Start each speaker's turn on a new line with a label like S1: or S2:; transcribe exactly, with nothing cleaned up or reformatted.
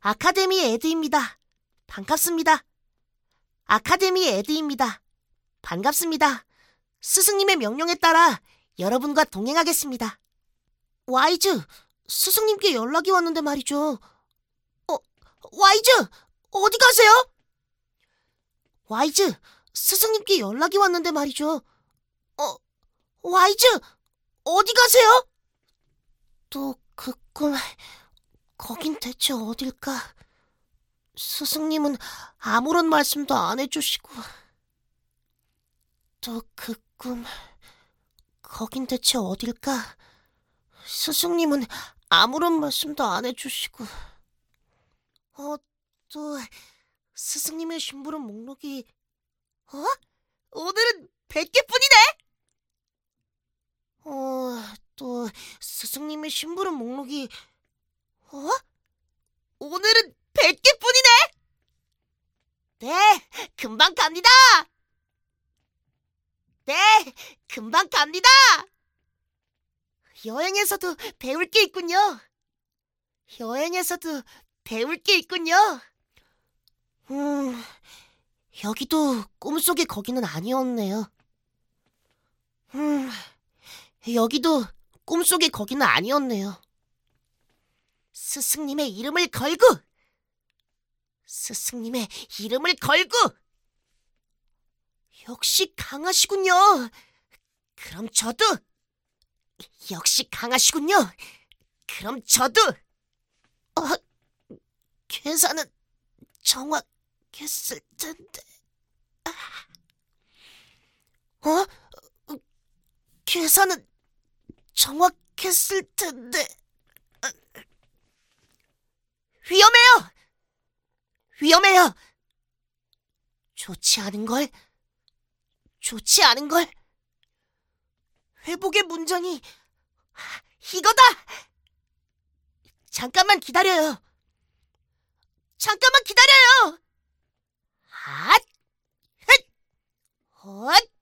S1: 아카데미 에드입니다. 반갑습니다. 아카데미 에드입니다. 반갑습니다. 스승님의 명령에 따라 여러분과 동행하겠습니다. 와이즈, 스승님께 연락이 왔는데 말이죠. 어, 와이즈, 어디 가세요? 와이즈, 스승님께 연락이 왔는데 말이죠. 어, 와이즈, 어디 가세요? 또 그 꿈, 거긴 대체 어딜까? 스승님은 아무런 말씀도 안 해주시고. 또 그 꿈, 거긴 대체 어딜까? 스승님은 아무런 말씀도 안 해주시고. 어, 또 스승님의 심부름 목록이 어? 오늘은 백 개뿐이네? 어, 또 스승님의 심부름 목록이 어? 오늘은 백 개뿐이네? 네, 금방 갑니다. 네, 금방 갑니다. 여행에서도 배울 게 있군요. 여행에서도 배울 게 있군요. 음, 여기도 꿈속의 거기는 아니었네요. 음, 여기도 꿈속의 거기는 아니었네요. 스승님의 이름을 걸고! 스승님의 이름을 걸고! 역시 강하시군요. 그럼 저도! 역시 강하시군요. 그럼 저도! 어, 계산은 정확했을 텐데. 어? 계산은 정확했을 텐데. 위험해요! 위험해요! 좋지 않은걸? 좋지 않은걸? 회복의 문장이 이거다! 잠깐만 기다려요. 잠깐만 기다려요! 핫! 헷! 헛!